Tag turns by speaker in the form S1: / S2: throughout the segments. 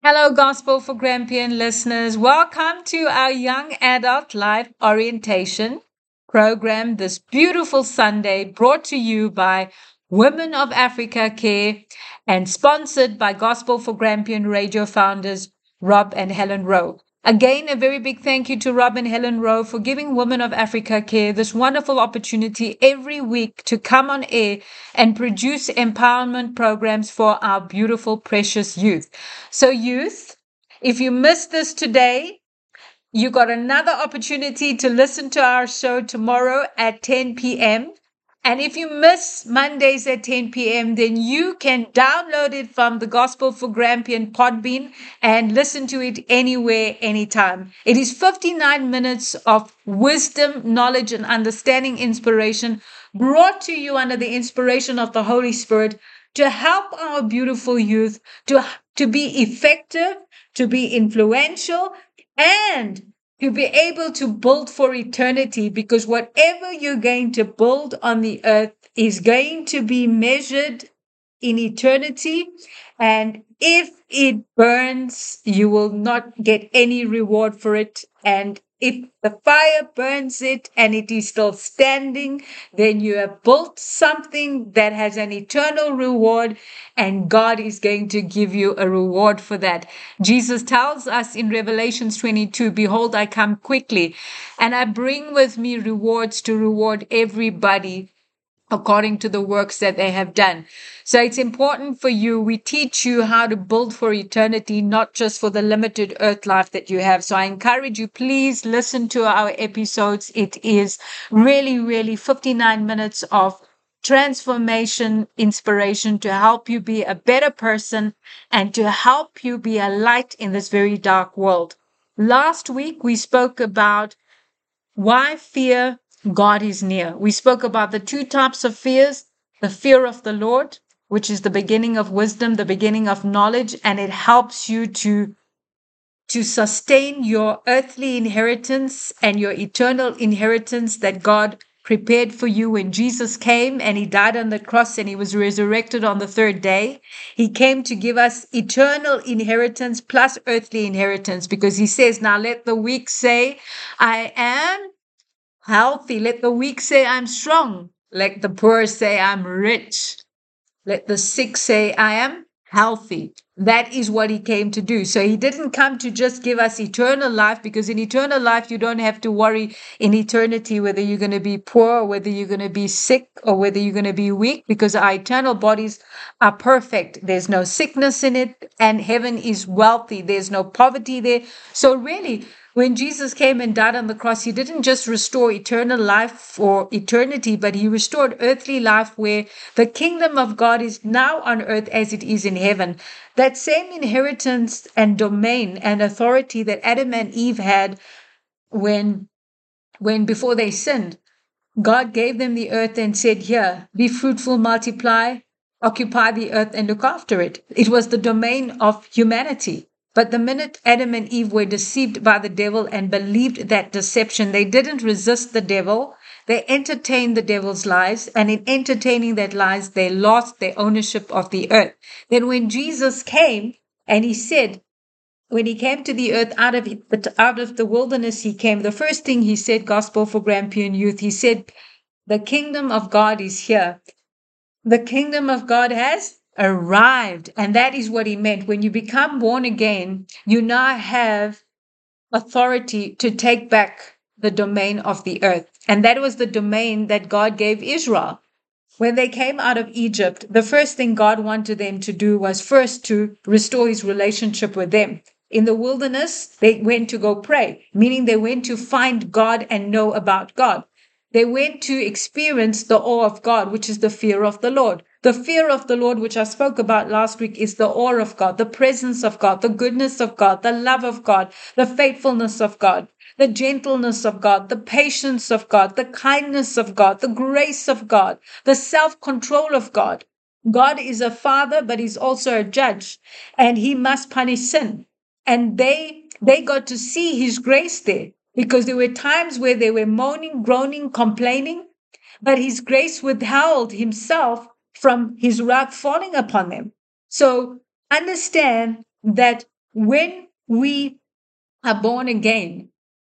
S1: Hello, Gospel for Grampian listeners. Welcome to our Young Adult Life Orientation program this beautiful Sunday, brought to you by Women of Africa Care and sponsored by Gospel for Grampian radio founders Rob and Helen Rowe. Again, a very big thank you to Rob and Helen Rowe for giving Women of Africa Care this wonderful opportunity every week to come on air and produce empowerment programs for our beautiful, precious youth. So, youth, if you missed this today, you got another opportunity to listen to our show tomorrow at 10 p.m. And if you miss Mondays at 10 p.m., then you can download it from the Gospel for Grampian Podbean and listen to it anywhere, anytime. It is 59 minutes of wisdom, knowledge, and understanding inspiration brought to you under the inspiration of the Holy Spirit to help our beautiful youth to be effective, to be influential, and to be able to build for eternity, because whatever you're going to build on the earth is going to be measured in eternity. And if it burns, you will not get any reward for it. And if the fire burns it and it is still standing, then you have built something that has an eternal reward, and God is going to give you a reward for that. Jesus tells us in Revelations 22, "Behold, I come quickly, and I bring with me rewards to reward everybody according to the works that they have done." So it's important for you. We teach you how to build for eternity, not just for the limited earth life that you have. So I encourage you, please listen to our episodes. It is really 59 minutes of transformation, inspiration to help you be a better person and to help you be a light in this very dark world. Last week, we spoke about why fear God is near. We spoke about the two types of fears: the fear of the Lord, which is the beginning of wisdom, the beginning of knowledge, and it helps you to sustain your earthly inheritance and your eternal inheritance that God prepared for you when Jesus came and he died on the cross and he was resurrected on the third day. He came to give us eternal inheritance plus earthly inheritance, because he says, "Now let the weak say, I am healthy. Let the weak say, I'm strong. Let the poor say, I'm rich. Let the sick say, I am healthy." That is what he came to do. So he didn't come to just give us eternal life, because in eternal life, you don't have to worry in eternity whether you're going to be poor or whether you're going to be sick or whether you're going to be weak, because our eternal bodies are perfect. There's no sickness in it, and heaven is wealthy. There's no poverty there. So really, when Jesus came and died on the cross, he didn't just restore eternal life for eternity, but he restored earthly life where the kingdom of God is now on earth as it is in heaven. That same inheritance and domain and authority that Adam and Eve had when before they sinned, God gave them the earth and said, "Here, be fruitful, multiply, occupy the earth and look after it." It was the domain of humanity. But the minute Adam and Eve were deceived by the devil and believed that deception, they didn't resist the devil. They entertained the devil's lies, and in entertaining that lies, they lost their ownership of the earth. Then when Jesus came and he said, when he came to the earth out of the wilderness, he came. The first thing he said, Gospel for Grampian Youth, he said, "The kingdom of God is here. The kingdom of God has arrived." And that is what he meant. When you become born again, you now have authority to take back the domain of the earth. And that was the domain that God gave Israel. When they came out of Egypt, the first thing God wanted them to do was first to restore his relationship with them. In the wilderness, they went to go pray, meaning they went to find God and know about God. They went to experience the awe of God, which is the fear of the Lord. The fear of the Lord, which I spoke about last week, is the awe of God, the presence of God, the goodness of God, the love of God, the faithfulness of God, the gentleness of God, the patience of God, the kindness of God, the grace of God, the self-control of God. God is a father, but he's also a judge, and he must punish sin. And they got to see his grace there, because there were times where they were moaning, groaning, complaining, but his grace withheld himself from his wrath falling upon them. So understand that when we are born again,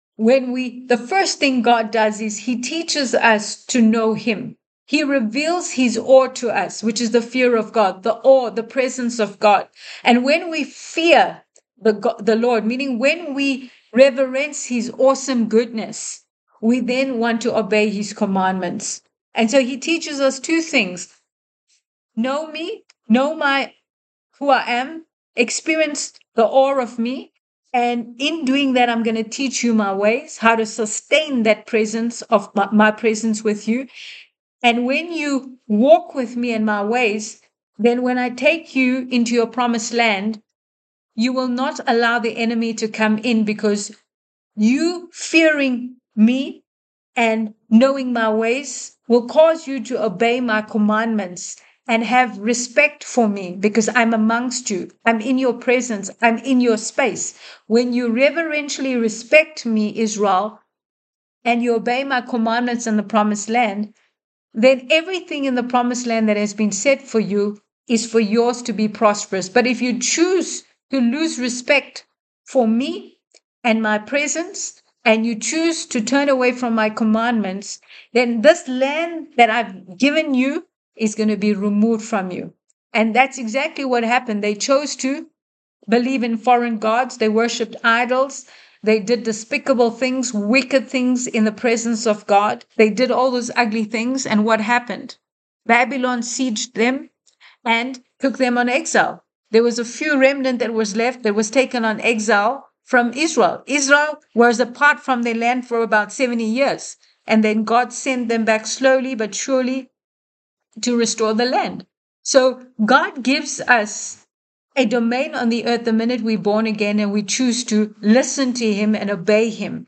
S1: the first thing God does is he teaches us to know him. He reveals his awe to us, which is the fear of God, the awe, the presence of God. And when we fear the Lord, meaning when we reverence his awesome goodness, we then want to obey his commandments. And so he teaches us two things: know me, know who I am, experience the awe of me. And in doing that, I'm going to teach you my ways, how to sustain that presence of my presence with you. And when you walk with me in my ways, then when I take you into your promised land, you will not allow the enemy to come in, because you fearing me and knowing my ways will cause you to obey my commandments and have respect for me, because I'm amongst you. I'm in your presence. I'm in your space. When you reverentially respect me, Israel, and you obey my commandments in the promised land, then everything in the promised land that has been set for you is for yours to be prosperous. But if you choose to lose respect for me and my presence, and you choose to turn away from my commandments, then this land that I've given you is going to be removed from you. And that's exactly what happened. They chose to believe in foreign gods. They worshipped idols. They did despicable things, wicked things in the presence of God. They did all those ugly things. And what happened? Babylon sieged them and took them on exile. There was a few remnant that was left that was taken on exile from Israel. Israel was apart from their land for about 70 years. And then God sent them back slowly but surely to restore the land. So God gives us a domain on the earth the minute we're born again and we choose to listen to him and obey him.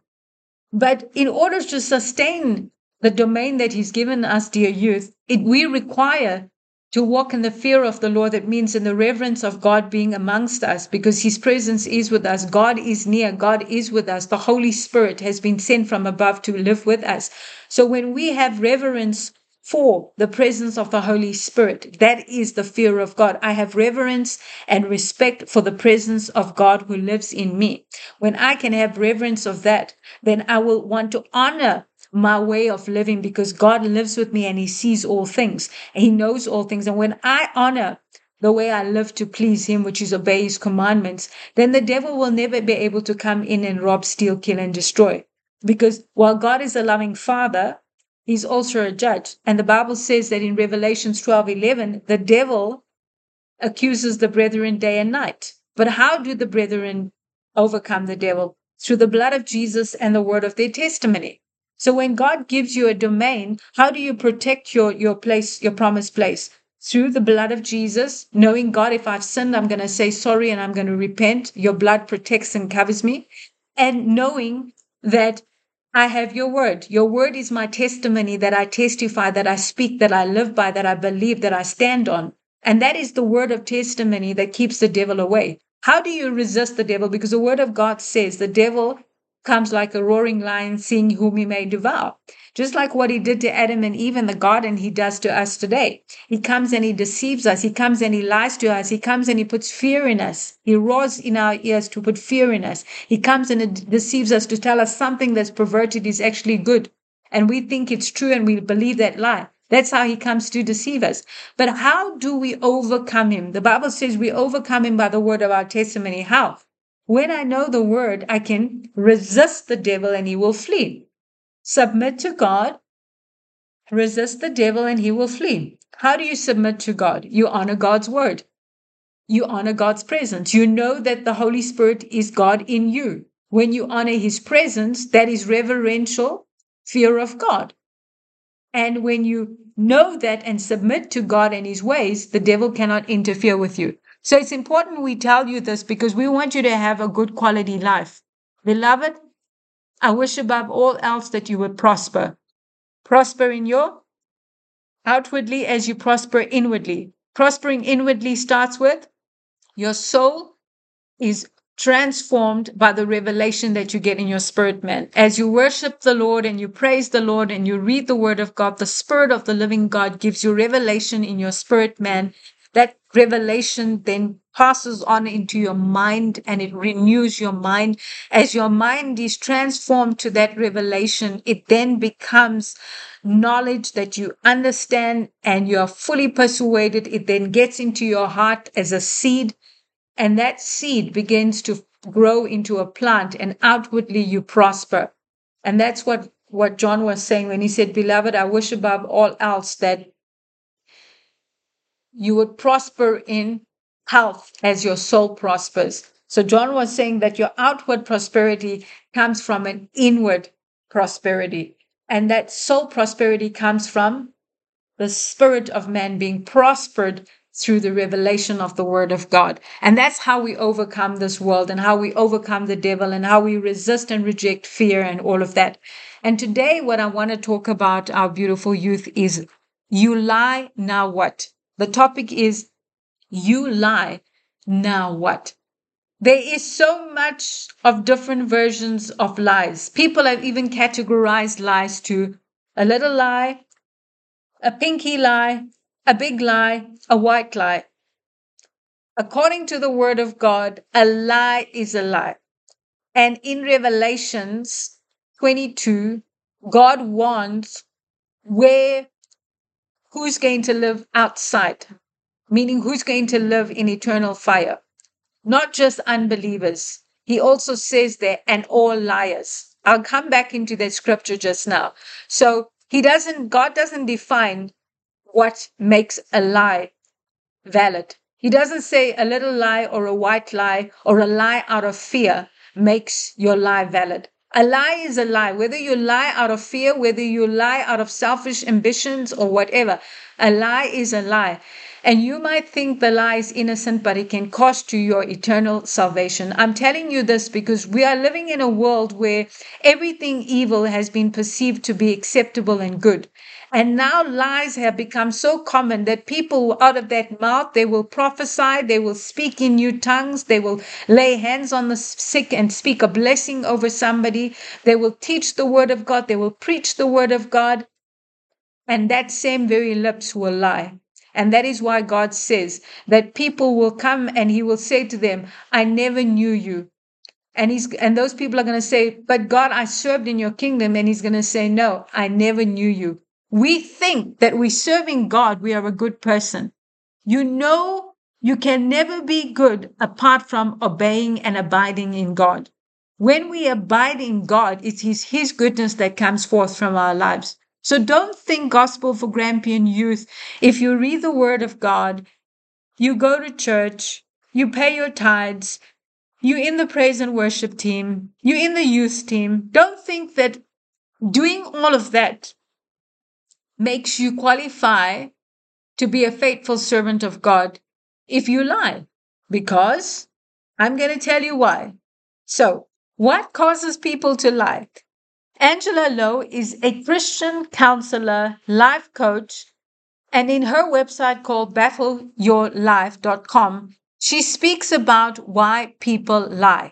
S1: But in order to sustain the domain that he's given us, dear youth, we require to walk in the fear of the Lord. That means in the reverence of God being amongst us, because his presence is with us. God is near. God is with us. The Holy Spirit has been sent from above to live with us. So when we have reverence for the presence of the Holy Spirit, that is the fear of God. I have reverence and respect for the presence of God who lives in me. When I can have reverence of that, then I will want to honor my way of living, because God lives with me and he sees all things and he knows all things. And when I honor the way I live to please him, which is obey his commandments, then the devil will never be able to come in and rob, steal, kill, and destroy. Because while God is a loving father, he's also a judge. And the Bible says that in Revelations 12:11, the devil accuses the brethren day and night. But how do the brethren overcome the devil? Through the blood of Jesus and the word of their testimony. So when God gives you a domain, how do you protect your place, your promised place? Through the blood of Jesus, knowing, God, if I've sinned, I'm going to say sorry and I'm going to repent. Your blood protects and covers me. And knowing that I have your word. Your word is my testimony, that I testify, that I speak, that I live by, that I believe, that I stand on. And that is the word of testimony that keeps the devil away. How do you resist the devil? Because the word of God says the devil comes like a roaring lion, seeing whom he may devour. Just like what he did to Adam and Eve in the garden, he does to us today. He comes and he deceives us. He comes and he lies to us. He comes and he puts fear in us. He roars in our ears to put fear in us. He comes and deceives us to tell us something that's perverted is actually good. And we think it's true and we believe that lie. That's how he comes to deceive us. But how do we overcome him? The Bible says we overcome him by the word of our testimony. How? When I know the word, I can resist the devil and he will flee. Submit to God, resist the devil and he will flee. How do you submit to God? You honor God's word. You honor God's presence. You know that the Holy Spirit is God in you. When you honor his presence, that is reverential fear of God. And when you know that and submit to God and his ways, the devil cannot interfere with you. So it's important we tell you this, because we want you to have a good quality life. Beloved, I wish above all else that you would prosper. Prosper in your outwardly as you prosper inwardly. Prospering inwardly starts with your soul is transformed by the revelation that you get in your spirit, man. As you worship the Lord and you praise the Lord and you read the word of God, the Spirit of the living God gives you revelation in your spirit, man, that revelation then passes on into your mind and it renews your mind. As your mind is transformed to that revelation, it then becomes knowledge that you understand and you're fully persuaded. It then gets into your heart as a seed, and that seed begins to grow into a plant, and outwardly you prosper. And that's what John was saying when he said, "Beloved, I wish above all else that you would prosper in health as your soul prospers." So John was saying that your outward prosperity comes from an inward prosperity. And that soul prosperity comes from the spirit of man being prospered through the revelation of the word of God. And that's how we overcome this world and how we overcome the devil and how we resist and reject fear and all of that. And today, what I want to talk about, our beautiful youth, is you lie, now what? The topic is you lie, now what? There is so much of different versions of lies. People have even categorized lies to a little lie, a pinky lie, a big lie, a white lie. According to the word of God, a lie is a lie. And in Revelations 22, God warns who's going to live outside, meaning who's going to live in eternal fire. Not just unbelievers. He also says there, and all liars. I'll come back into that scripture just now. So God doesn't define what makes a lie valid. He doesn't say a little lie or a white lie or a lie out of fear makes your lie valid. A lie is a lie, whether you lie out of fear, whether you lie out of selfish ambitions or whatever. A lie is a lie. And you might think the lie is innocent, but it can cost you your eternal salvation. I'm telling you this because we are living in a world where everything evil has been perceived to be acceptable and good. And now lies have become so common that people out of that mouth, they will prophesy, they will speak in new tongues, they will lay hands on the sick and speak a blessing over somebody. They will teach the word of God, they will preach the word of God, and that same very lips will lie. And that is why God says that people will come and he will say to them, "I never knew you." And those people are going to say, "But God, I served in your kingdom." And he's going to say, "No, I never knew you." We think that we're serving God, we are a good person. You know, you can never be good apart from obeying and abiding in God. When we abide in God, it is his goodness that comes forth from our lives. So don't think gospel for Grampian youth. If you read the word of God, you go to church, you pay your tithes, you're in the praise and worship team, you're in the youth team. Don't think that doing all of that makes you qualify to be a faithful servant of God if you lie. Because I'm going to tell you why. So, what causes people to lie? Angela Lowe is a Christian counselor, life coach, and in her website called battleyourlife.com, she speaks about why people lie.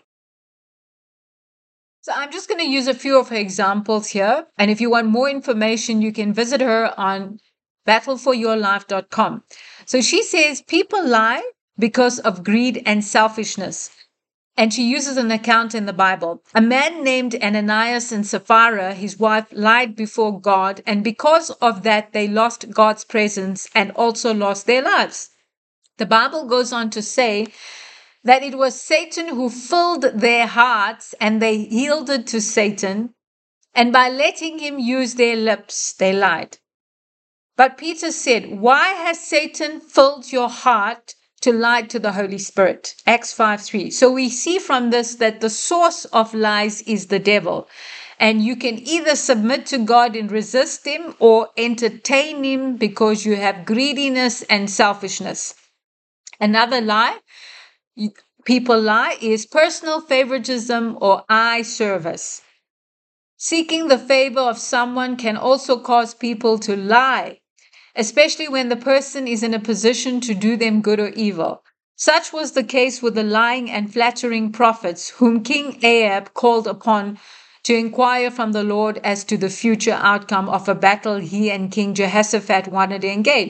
S1: So I'm just going to use a few of her examples here. And if you want more information, you can visit her on battleforyourlife.com. So she says people lie because of greed and selfishness. And she uses an account in the Bible. A man named Ananias and Sapphira, his wife, lied before God. And because of that, they lost God's presence and also lost their lives. The Bible goes on to say that it was Satan who filled their hearts and they yielded to Satan. And by letting him use their lips, they lied. But Peter said, "Why has Satan filled your heart to lie to the Holy Spirit?" Acts 5:3. So we see from this that the source of lies is the devil. And you can either submit to God and resist him or entertain him because you have greediness and selfishness. Another lie people lie is personal favoritism or eye service. Seeking the favor of someone can also cause people to lie, especially when the person is in a position to do them good or evil. Such was the case with the lying and flattering prophets whom King Ahab called upon to inquire from the Lord as to the future outcome of a battle he and King Jehoshaphat wanted to engage.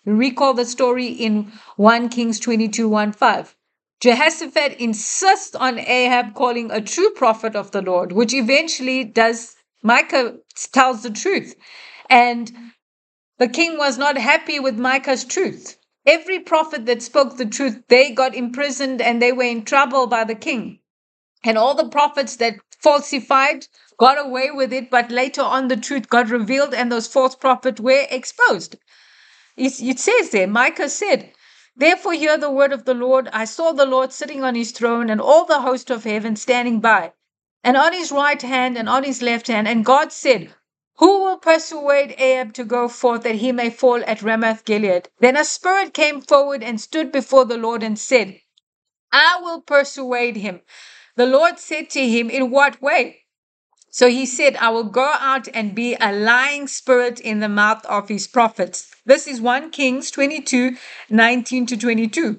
S1: Recall the story in 1 Kings 22:15. Jehoshaphat insists on Ahab calling a true prophet of the Lord, which eventually does. Micah tells the truth. And the king was not happy with Micah's truth. Every prophet that spoke the truth, they got imprisoned and they were in trouble by the king. And all the prophets that falsified got away with it, but later on the truth got revealed and those false prophets were exposed. It says there, Micah said, "Therefore hear the word of the Lord. I saw the Lord sitting on his throne and all the host of heaven standing by, and on his right hand and on his left hand. And God said, who will persuade Ahab to go forth that he may fall at Ramoth Gilead? Then a spirit came forward and stood before the Lord and said, I will persuade him. The Lord said to him, in what way? So he said, I will go out and be a lying spirit in the mouth of his prophets. This is 1 Kings 22:19-22.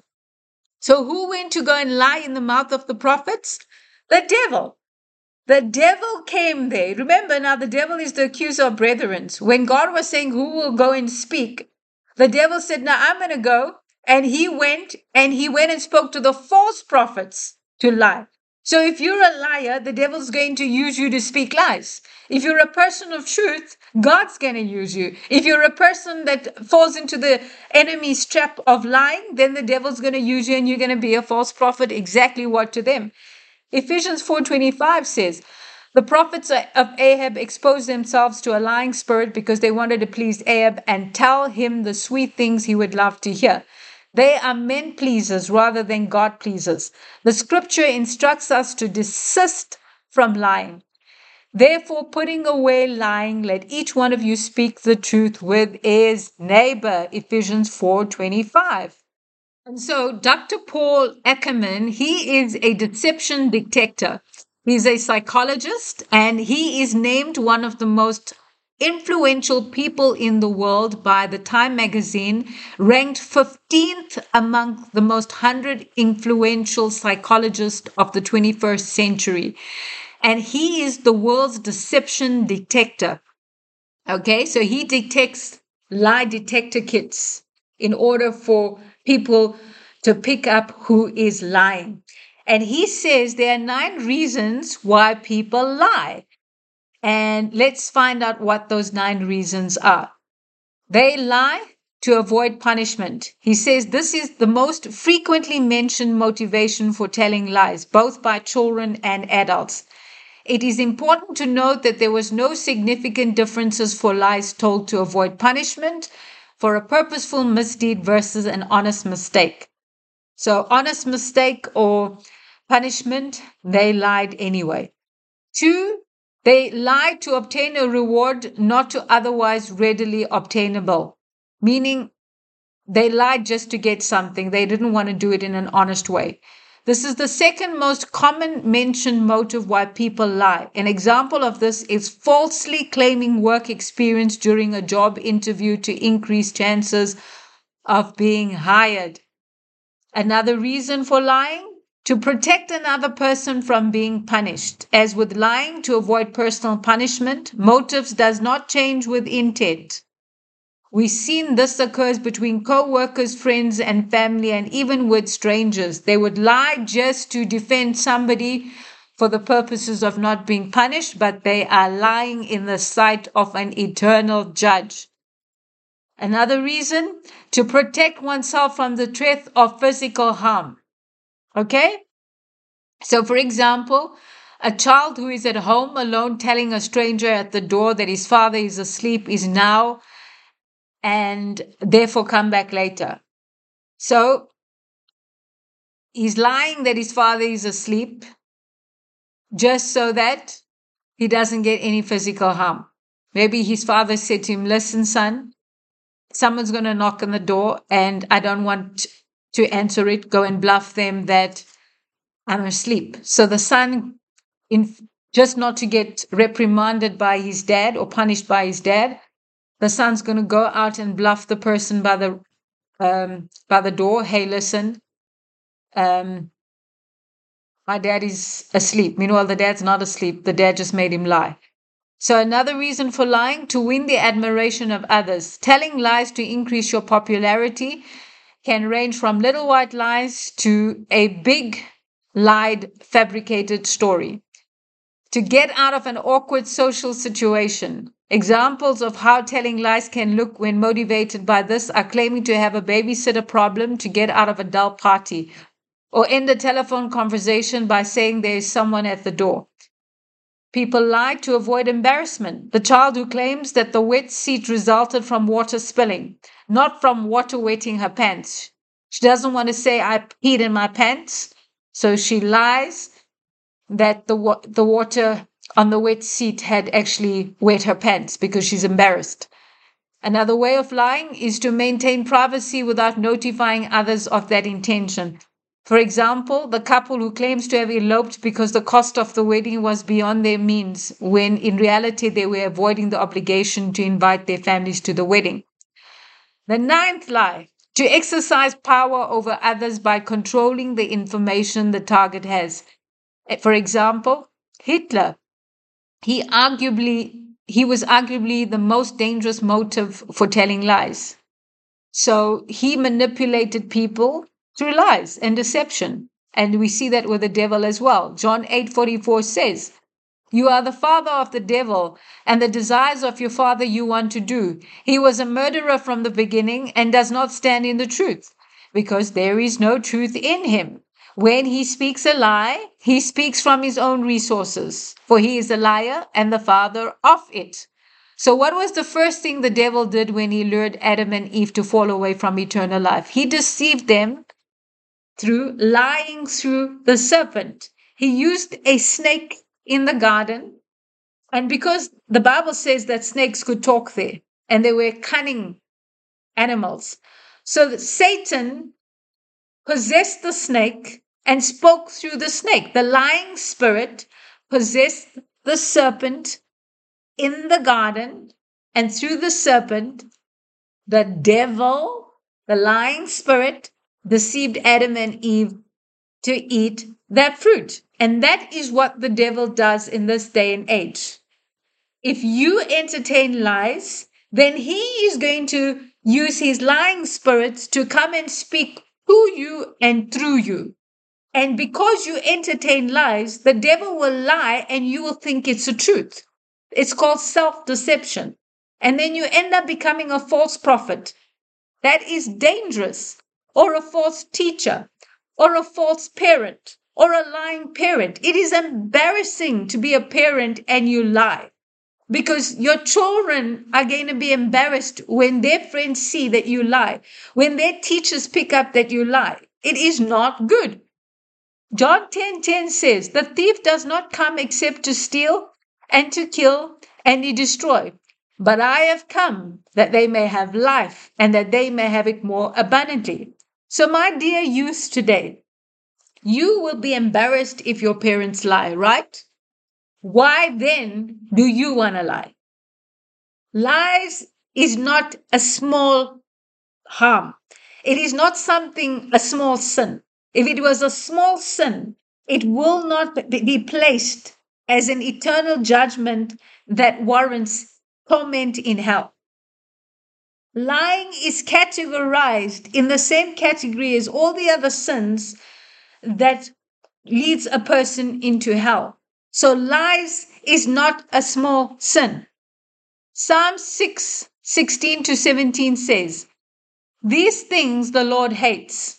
S1: So who went to go and lie in the mouth of the prophets? The devil. The devil came there. Remember now, the devil is the accuser of brethren. When God was saying who will go and speak, the devil said, now I'm going to go. And he went and spoke to the false prophets to lie. So if you're a liar, the devil's going to use you to speak lies. If you're a person of truth, God's going to use you. If you're a person that falls into the enemy's trap of lying, then the devil's going to use you and you're going to be a false prophet. Exactly what to them? Ephesians 4:25 says, the prophets of Ahab exposed themselves to a lying spirit because they wanted to please Ahab and tell him the sweet things he would love to hear. They are men pleasers rather than God pleasers. The scripture instructs us to desist from lying. Therefore, putting away lying, let each one of you speak the truth with his neighbor. Ephesians 4:25. And so Dr. Paul Ackerman, he is a deception detector. He's a psychologist and he is named one of the most influential people in the world by the Time magazine, ranked 15th among the most 100 influential psychologists of the 21st century. And he is the world's deception detector. Okay, so he detects lie detector kits in order for people to pick up who is lying. And he says there are 9 reasons why people lie. And let's find out what those 9 reasons are. They lie to avoid punishment. He says this is the most frequently mentioned motivation for telling lies, both by children and adults. It is important to note that there was no significant differences for lies told to avoid punishment, for a purposeful misdeed versus an honest mistake. So honest mistake or punishment, they lied anyway. 2, they lied to obtain a reward not to otherwise readily obtainable, meaning they lied just to get something. They didn't want to do it in an honest way. This is the second most common mentioned motive why people lie. An example of this is falsely claiming work experience during a job interview to increase chances of being hired. Another reason for lying, to protect another person from being punished. As with lying to avoid personal punishment, motives does not change with intent. We've seen this occurs between co-workers, friends, and family, and even with strangers. They would lie just to defend somebody for the purposes of not being punished, but they are lying in the sight of an eternal judge. Another reason, to protect oneself from the threat of physical harm. Okay? So, for example, a child who is at home alone telling a stranger at the door that his father is asleep is now and therefore come back later. So he's lying that his father is asleep just so that he doesn't get any physical harm. Maybe his father said to him, listen, son, someone's going to knock on the door and I don't want to answer it. Go and bluff them that I'm asleep. So the son, just not to get reprimanded by his dad or punished by his dad, the son's going to go out and bluff the person by the door. Hey, listen, my dad is asleep. Meanwhile, the dad's not asleep. The dad just made him lie. So another reason for lying, to win the admiration of others. Telling lies to increase your popularity can range from little white lies to a big lied, fabricated story. To get out of an awkward social situation. Examples of how telling lies can look when motivated by this are claiming to have a babysitter problem to get out of a dull party, or end a telephone conversation by saying there is someone at the door. People lie to avoid embarrassment. The child who claims that the wet seat resulted from water spilling, not from water wetting her pants. She doesn't want to say, I peed in my pants, so she lies that the water on the wet seat had actually wet her pants because she's embarrassed. Another way of lying is to maintain privacy without notifying others of that intention. For example, the couple who claims to have eloped because the cost of the wedding was beyond their means, when in reality they were avoiding the obligation to invite their families to the wedding. The ninth lie, to exercise power over others by controlling the information the target has. For example, Hitler, he was arguably the most dangerous motive for telling lies. So he manipulated people through lies and deception. And we see that with the devil as well. John 8:44 says, you are the father of the devil, and the desires of your father you want to do. He was a murderer from the beginning and does not stand in the truth, because there is no truth in him. When he speaks a lie, he speaks from his own resources, for he is a liar and the father of it. So what was the first thing the devil did when he lured Adam and Eve to fall away from eternal life? He deceived them through lying through the serpent. He used a snake in the garden, and because the Bible says that snakes could talk there, and they were cunning animals, so that Satan possessed the snake and spoke through the snake. The lying spirit possessed the serpent in the garden, and through the serpent, the devil, the lying spirit, deceived Adam and Eve to eat that fruit. And that is what the devil does in this day and age. If you entertain lies, then he is going to use his lying spirits to come and speak to you and through you. And because you entertain lies, the devil will lie and you will think it's the truth. It's called self-deception. And then you end up becoming a false prophet. That is dangerous. Or a false teacher. Or a false parent. Or a lying parent. It is embarrassing to be a parent and you lie. Because your children are going to be embarrassed when their friends see that you lie. When their teachers pick up that you lie. It is not good. John 10:10 says, the thief does not come except to steal and to kill and to destroy. But I have come that they may have life and that they may have it more abundantly. So my dear youth today, you will be embarrassed if your parents lie, right? Why then do you want to lie? Lies is not a small harm. It is not a small sin. If it was a small sin, it will not be placed as an eternal judgment that warrants torment in hell. Lying is categorized in the same category as all the other sins that leads a person into hell. So lies is not a small sin. Psalm 6:16-17 says, these things the Lord hates.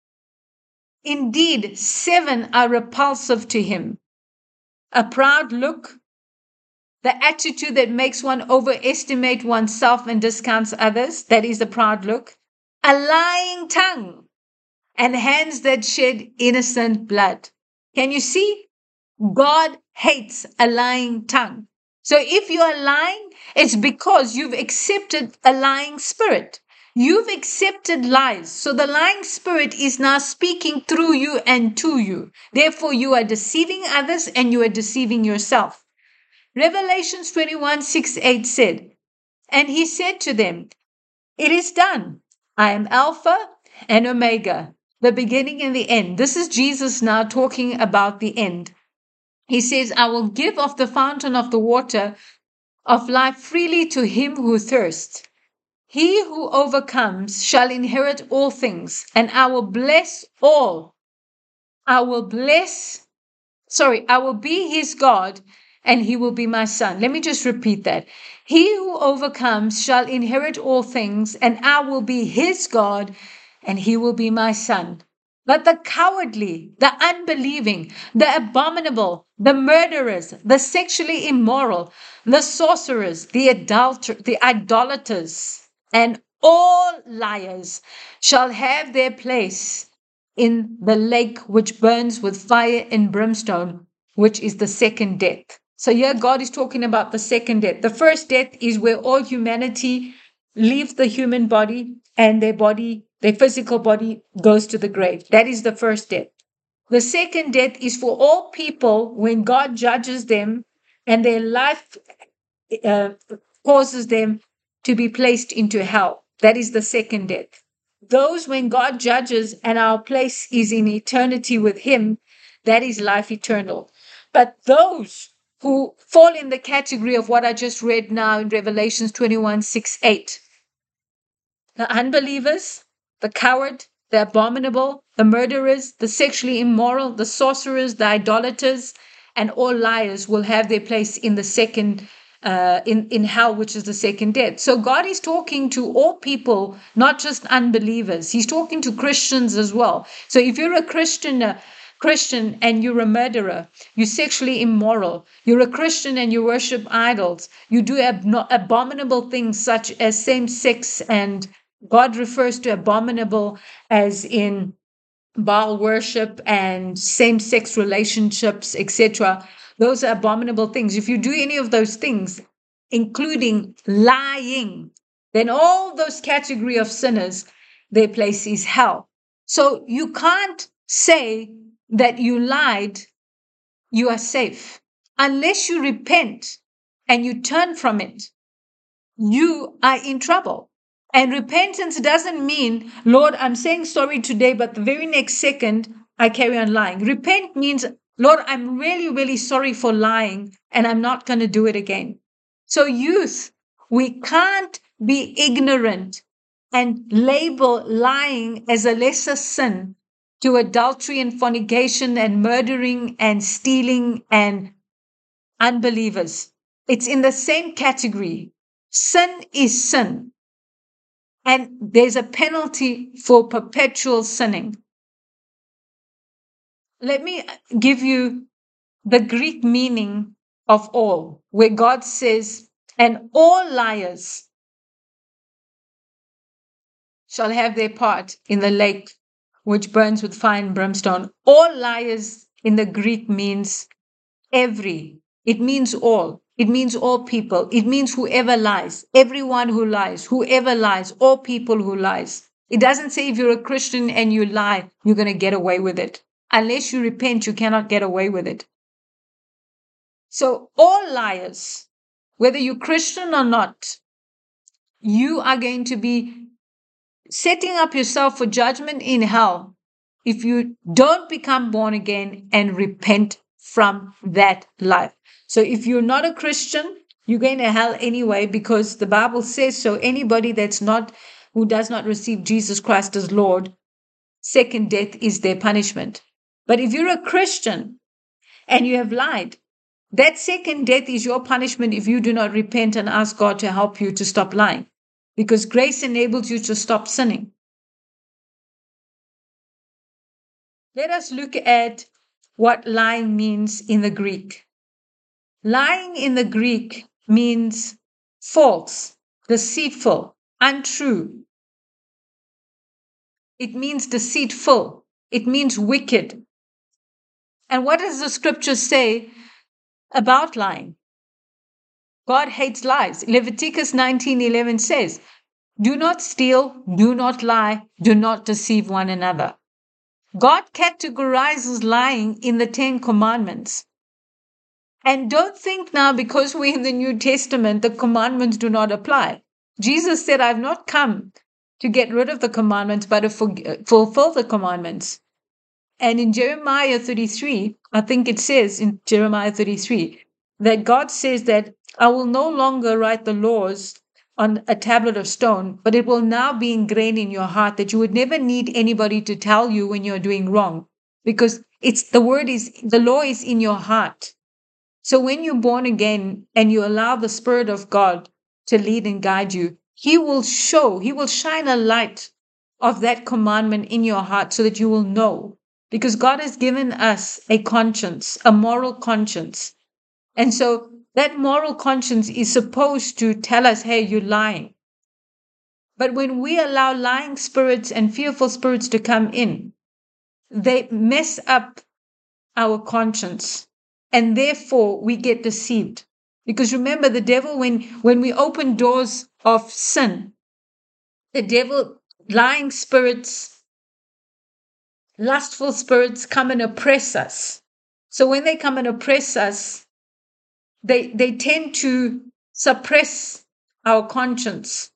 S1: Indeed, 7 are repulsive to him. A proud look, the attitude that makes one overestimate oneself and discounts others, that is a proud look. A lying tongue, and hands that shed innocent blood. Can you see? God hates a lying tongue. So if you are lying, it's because you've accepted a lying spirit. You've accepted lies. So the lying spirit is now speaking through you and to you. Therefore, you are deceiving others and you are deceiving yourself. Revelations 21:6-8 said, and he said to them, it is done. I am Alpha and Omega, the beginning and the end. This is Jesus now talking about the end. He says, I will give of the fountain of the water of life freely to him who thirsts. He who overcomes shall inherit all things, and I will bless all. I will bless, I will be his God, and he will be my son. Let me just repeat that. He who overcomes shall inherit all things, and I will be his God, and he will be my son. But the cowardly, the unbelieving, the abominable, the murderers, the sexually immoral, the sorcerers, the idolaters, and all liars shall have their place in the lake which burns with fire and brimstone, which is the second death. So here God is talking about the second death. The first death is where all humanity leaves the human body and their physical body goes to the grave. That is the first death. The second death is for all people when God judges them and their life uh, causes them to be placed into hell. That is the second death. Those when God judges and our place is in eternity with him, that is life eternal. But those who fall in the category of what I just read now in Revelations 21, 6, 8, the unbelievers, the coward, the abominable, the murderers, the sexually immoral, the sorcerers, the idolaters, and all liars will have their place in the second in hell, which is the second death. So God is talking to all people, not just unbelievers. He's talking to Christians as well. So if you're a Christian and you're a murderer, you're sexually immoral, you're a Christian and you worship idols, you do abominable things such as same-sex, and God refers to abominable as in Baal worship and same-sex relationships, etc. Those are abominable things. If you do any of those things, including lying, then all those category of sinners, their place is hell. So you can't say that you lied, you are safe. Unless you repent and you turn from it, you are in trouble. And repentance doesn't mean, Lord, I'm saying sorry today, but the very next second I carry on lying. Repent means, Lord, I'm really, really sorry for lying and I'm not going to do it again. So youth, we can't be ignorant and label lying as a lesser sin to adultery and fornication and murdering and stealing and unbelievers. It's in the same category. Sin is sin. And there's a penalty for perpetual sinning. Let me give you the Greek meaning of all, where God says, and all liars shall have their part in the lake which burns with fire and brimstone. All liars in the Greek means every. It means all. It means all people. It means whoever lies, everyone who lies, whoever lies, all people who lies. It doesn't say if you're a Christian and you lie, you're going to get away with it. Unless you repent, you cannot get away with it. So all liars, whether you're Christian or not, you are going to be setting up yourself for judgment in hell if you don't become born again and repent from that life. So if you're not a Christian, you're going to hell anyway, because the Bible says so. Anybody who does not receive Jesus Christ as Lord, second death is their punishment. But if you're a Christian and you have lied, that second death is your punishment if you do not repent and ask God to help you to stop lying, because grace enables you to stop sinning. Let us look at what lying means in the Greek. Lying in the Greek means false, deceitful, untrue. It means deceitful. It means wicked. And what does the scripture say about lying? God hates lies. Leviticus 19:11 says, do not steal, do not lie, do not deceive one another. God categorizes lying in the 10 commandments. And don't think now because we're in the New Testament, the commandments do not apply. Jesus said, I've not come to get rid of the commandments, but to fulfill the commandments. And in Jeremiah 33, I think it says in Jeremiah 33, that God says that I will no longer write the laws on a tablet of stone, but it will now be ingrained in your heart, that you would never need anybody to tell you when you're doing wrong, because the law is in your heart. So when you're born again and you allow the Spirit of God to lead and guide you, He will shine a light of that commandment in your heart so that you will know. Because God has given us a conscience, a moral conscience. And so that moral conscience is supposed to tell us, hey, you're lying. But when we allow lying spirits and fearful spirits to come in, they mess up our conscience. And therefore we get deceived. Because remember, the devil, when we open doors of sin, the devil, lying spirits, lustful spirits come and oppress us. So when they come and oppress us, they tend to suppress our conscience.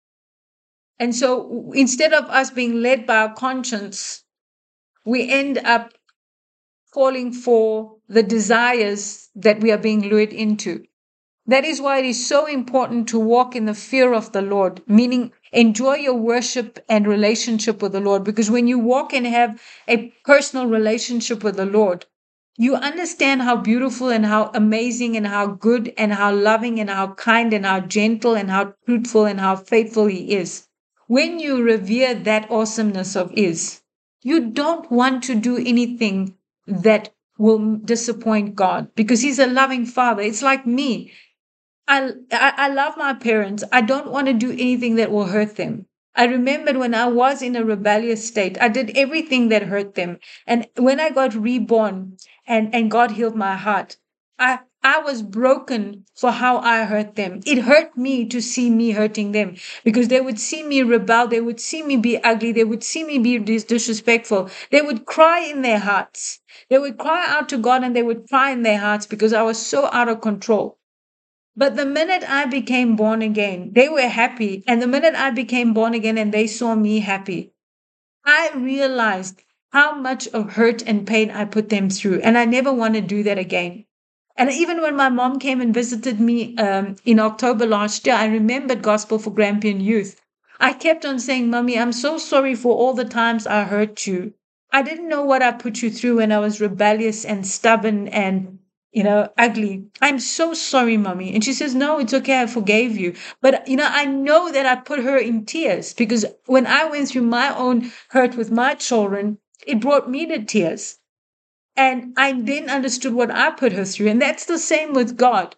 S1: And so instead of us being led by our conscience, we end up falling for the desires that we are being lured into. That is why it is so important to walk in the fear of the Lord, meaning enjoy your worship and relationship with the Lord. Because when you walk and have a personal relationship with the Lord, you understand how beautiful and how amazing and how good and how loving and how kind and how gentle and how truthful and how faithful He is. When you revere that awesomeness of His, you don't want to do anything that will disappoint God, because He's a loving Father. It's like me. I love my parents. I don't want to do anything that will hurt them. I remembered when I was in a rebellious state, I did everything that hurt them. And when I got reborn and God healed my heart, I was broken for how I hurt them. It hurt me to see me hurting them, because they would see me rebel. They would see me be ugly. They would see me be disrespectful. They would cry in their hearts. They would cry out to God, and they would cry in their hearts because I was so out of control. But the minute I became born again, they were happy. And the minute I became born again and they saw me happy, I realized how much of hurt and pain I put them through. And I never want to do that again. And even when my mom came and visited me in October last year, I remembered Gospel for Grampian Youth. I kept on saying, Mommy, I'm so sorry for all the times I hurt you. I didn't know what I put you through when I was rebellious and stubborn and ugly. I'm so sorry, Mommy. And she says, no, it's okay. I forgave you. But, I know that I put her in tears, because when I went through my own hurt with my children, it brought me to tears. And I then understood what I put her through. And that's the same with God.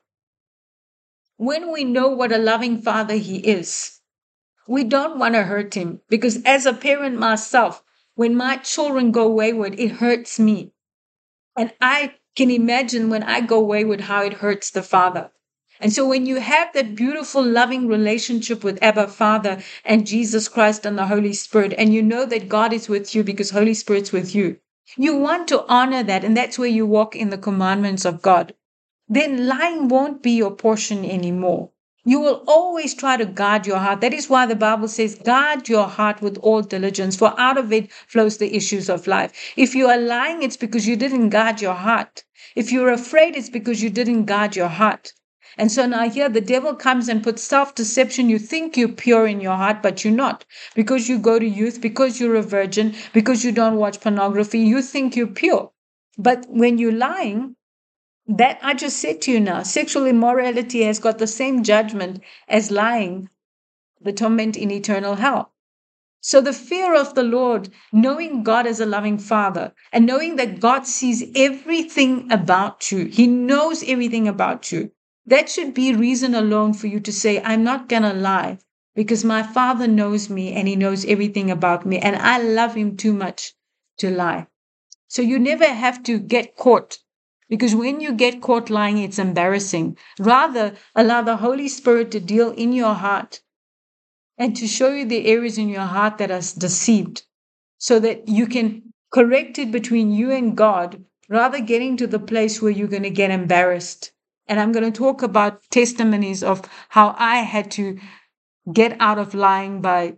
S1: When we know what a loving Father He is, we don't want to hurt Him, because as a parent myself, when my children go wayward, it hurts me. And I can imagine when I go wayward how it hurts the Father. And so when you have that beautiful, loving relationship with Abba Father and Jesus Christ and the Holy Spirit, and you know that God is with you because Holy Spirit's with you, you want to honor that, and that's where you walk in the commandments of God. Then lying won't be your portion anymore. You will always try to guard your heart. That is why the Bible says, guard your heart with all diligence, for out of it flows the issues of life. If you are lying, it's because you didn't guard your heart. If you're afraid, it's because you didn't guard your heart. And so now here the devil comes and puts self-deception. You think you're pure in your heart, but you're not. Because you go to youth, because you're a virgin, because you don't watch pornography, you think you're pure. But when you're lying, that I just said to you now, sexual immorality has got the same judgment as lying, the torment in eternal hell. So the fear of the Lord, knowing God as a loving Father, and knowing that God sees everything about you, He knows everything about you, that should be reason alone for you to say, I'm not going to lie, because my Father knows me and He knows everything about me, and I love Him too much to lie. So you never have to get caught, because when you get caught lying, it's embarrassing. Rather, allow the Holy Spirit to deal in your heart and to show you the areas in your heart that are deceived, so that you can correct it between you and God, rather getting to the place where you're going to get embarrassed. And I'm going to talk about testimonies of how I had to get out of lying by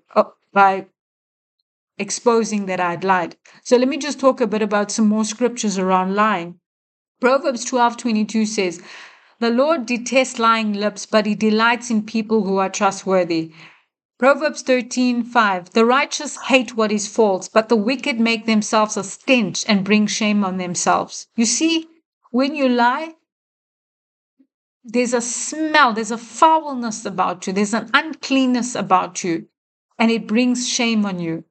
S1: exposing that I'd lied. So let me just talk a bit about some more scriptures around lying. Proverbs 12:22 says, The Lord detests lying lips, but he delights in people who are trustworthy. Proverbs 13:5. The righteous hate what is false, but the wicked make themselves a stench and bring shame on themselves. You see, when you lie, there's a smell, there's a foulness about you, there's an uncleanness about you, and it brings shame on you.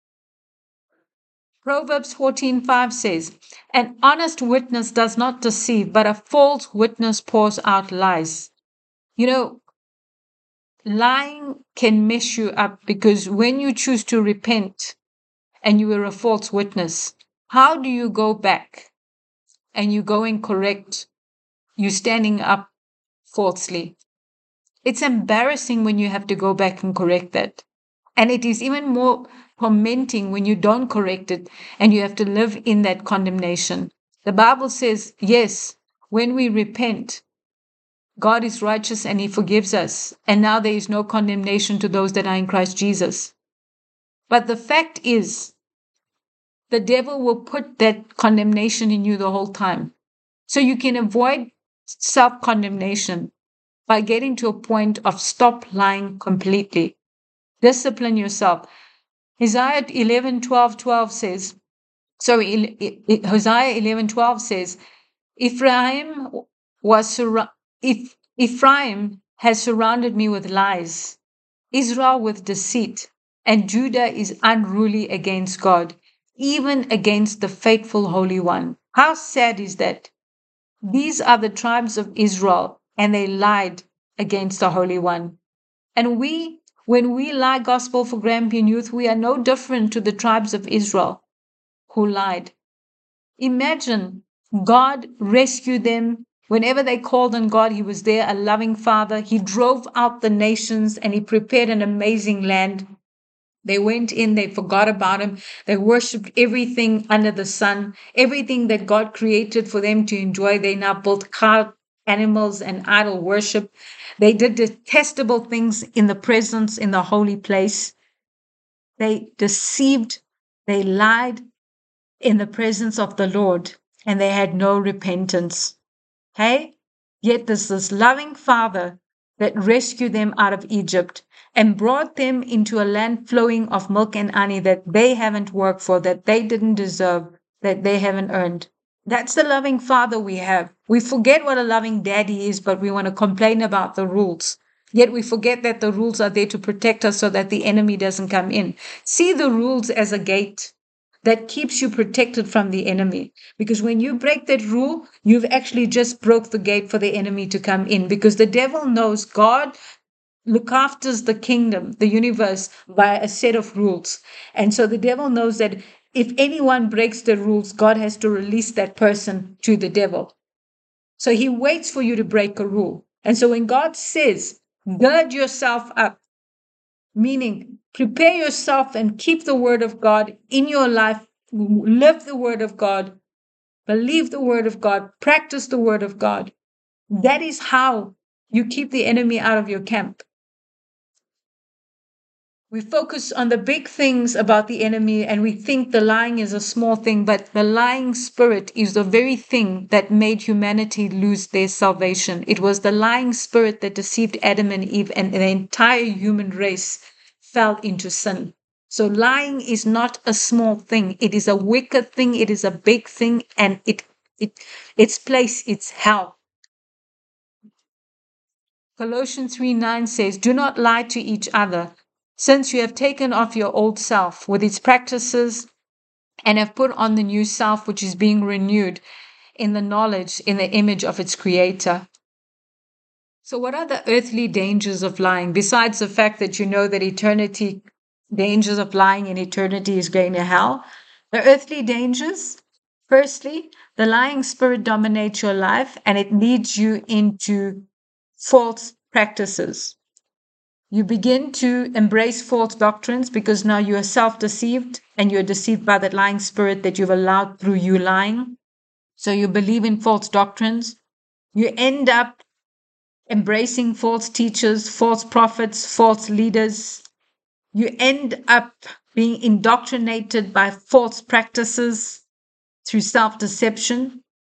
S1: Proverbs 14:5 says, an honest witness does not deceive, but a false witness pours out lies. You know, lying can mess you up because when you choose to repent and you were a false witness, how do you go back and you go and correct? You standing up falsely. It's embarrassing when you have to go back and correct that. And it is even more tormenting when you don't correct it and you have to live in that condemnation. The Bible says, yes, when we repent, God is righteous and he forgives us. And now there is no condemnation to those that are in Christ Jesus. But the fact is, the devil will put that condemnation in you the whole time. So you can avoid self-condemnation by getting to a point of stop lying completely. Discipline yourself. Isaiah 11:12 says, Hosea 11:12 says, Ephraim has surrounded me with lies, Israel with deceit, and Judah is unruly against God, even against the faithful Holy One. How sad is that? These are the tribes of Israel, and they lied against the Holy One. And when we lie gospel for Grampian Youth, we are no different to the tribes of Israel who lied. Imagine God rescued them. Whenever they called on God, he was there, a loving father. He drove out the nations and he prepared an amazing land. They went in, they forgot about him. They worshiped everything under the sun, everything that God created for them to enjoy. They now built cow, animals, and idol worship. They did detestable things in the presence, in the holy place. They deceived, they lied in the presence of the Lord, and they had no repentance. Hey? Yet there's this loving Father that rescued them out of Egypt and brought them into a land flowing of milk and honey that they haven't worked for, that they didn't deserve, that they haven't earned. That's the loving Father we have. We forget what a loving daddy is, but we want to complain about the rules. Yet we forget that the rules are there to protect us so that the enemy doesn't come in. See the rules as a gate that keeps you protected from the enemy. Because when you break that rule, you've actually just broke the gate for the enemy to come in. Because the devil knows God look after the kingdom, the universe, by a set of rules. And so the devil knows that if anyone breaks the rules, God has to release that person to the devil. So he waits for you to break a rule. And so when God says, gird yourself up, meaning prepare yourself and keep the word of God in your life, live the word of God, believe the word of God, practice the word of God. That is how you keep the enemy out of your camp. We focus on the big things about the enemy and we think the lying is a small thing, but the lying spirit is the very thing that made humanity lose their salvation. It was the lying spirit that deceived Adam and Eve, and the entire human race fell into sin. So lying is not a small thing. It is a wicked thing. It is a big thing, and its place, it's hell. Colossians 3:9 says, do not lie to each other, since you have taken off your old self with its practices and have put on the new self, which is being renewed in the knowledge, in the image of its creator. So what are the earthly dangers of lying, besides the fact that you know that dangers of lying in eternity is going to hell? The earthly dangers, firstly, the lying spirit dominates your life and it leads you into false practices. You begin to embrace false doctrines because now you are self-deceived and you're deceived by that lying spirit that you've allowed through you lying. So you believe in false doctrines. You end up embracing false teachers, false prophets, false leaders. You end up being indoctrinated by false practices through self-deception.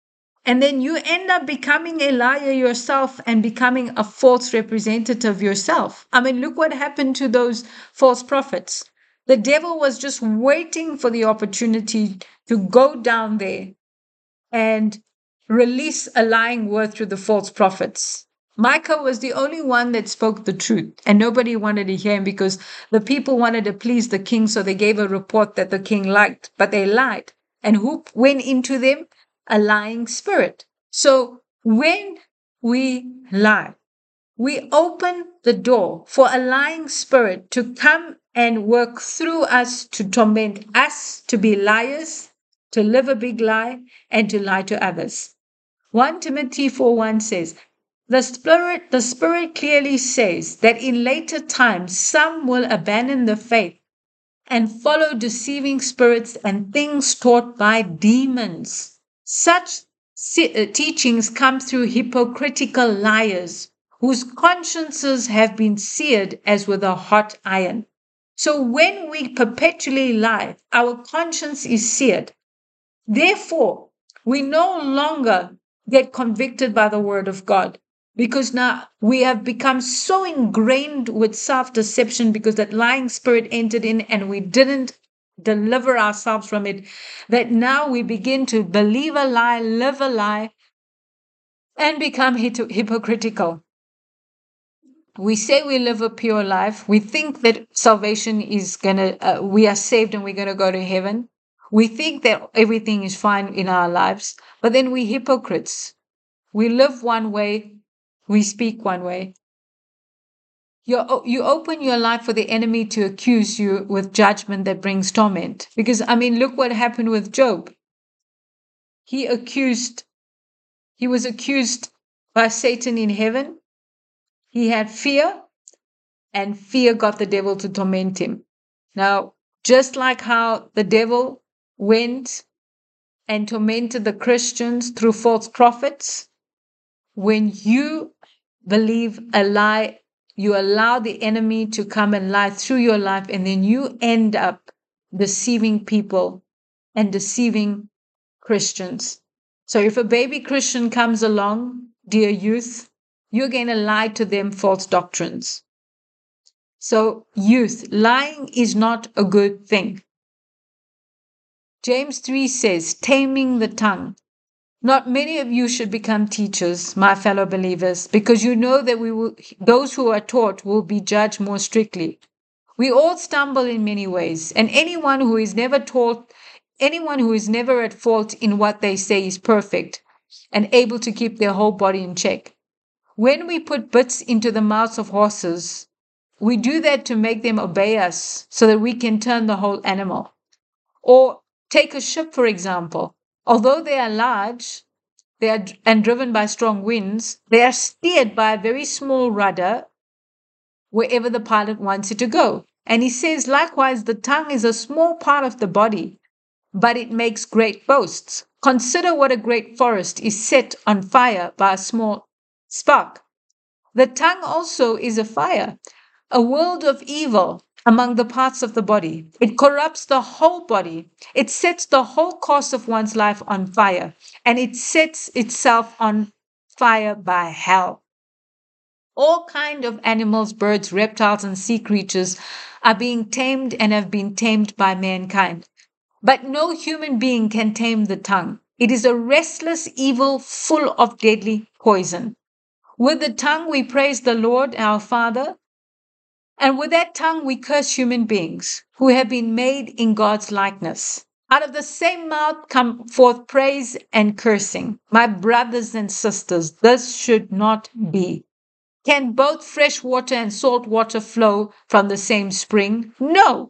S1: And then you end up becoming a liar yourself and becoming a false representative yourself. I mean, look what happened to those false prophets. The devil was just waiting for the opportunity to go down there and release a lying word through the false prophets. Micah was the only one that spoke the truth, and nobody wanted to hear him because the people wanted to please the king, so they gave a report that the king liked, but they lied. And who went into them? A lying spirit. So when we lie, we open the door for a lying spirit to come and work through us to torment us, to be liars, to live a big lie, and to lie to others. 1 Timothy 4:1 says, the Spirit clearly says that in later times some will abandon the faith and follow deceiving spirits and things taught by demons. Such teachings come through hypocritical liars whose consciences have been seared as with a hot iron. So when we perpetually lie, our conscience is seared. Therefore, we no longer get convicted by the word of God because now we have become so ingrained with self-deception because that lying spirit entered in and we didn't deliver ourselves from it, that now we begin to believe a lie, live a lie, and become hypocritical. We say we live a pure life. We think that salvation is we are saved and we're going to go to heaven. We think that everything is fine in our lives, but then we're hypocrites. We live one way, we speak one way. You open your life for the enemy to accuse you with judgment that brings torment. Because, I mean, look what happened with Job. He was accused by Satan in heaven. He had fear, and fear got the devil to torment him. Now, just like how the devil went and tormented the Christians through false prophets, when you believe a lie, you allow the enemy to come and lie through your life, and then you end up deceiving people and deceiving Christians. So if a baby Christian comes along, dear youth, you're going to lie to them false doctrines. So youth, lying is not a good thing. James 3 says, taming the tongue. Not many of you should become teachers, my fellow believers, because you know that those who are taught will be judged more strictly. We all stumble in many ways, and anyone who is never at fault in what they say is perfect and able to keep their whole body in check. When we put bits into the mouths of horses, we do that to make them obey us so that we can turn the whole animal. Or take a ship, for example. Although they are large and driven by strong winds, they are steered by a very small rudder wherever the pilot wants it to go. And he says, likewise, the tongue is a small part of the body, but it makes great boasts. Consider what a great forest is set on fire by a small spark. The tongue also is a fire, a world of evil among the parts of the body. It corrupts the whole body. It sets the whole course of one's life on fire, and it sets itself on fire by hell. All kinds of animals, birds, reptiles, and sea creatures are being tamed and have been tamed by mankind. But no human being can tame the tongue. It is a restless evil full of deadly poison. With the tongue we praise the Lord our Father, and with that tongue we curse human beings who have been made in God's likeness. Out of the same mouth come forth praise and cursing. My brothers and sisters, this should not be. Can both fresh water and salt water flow from the same spring? No.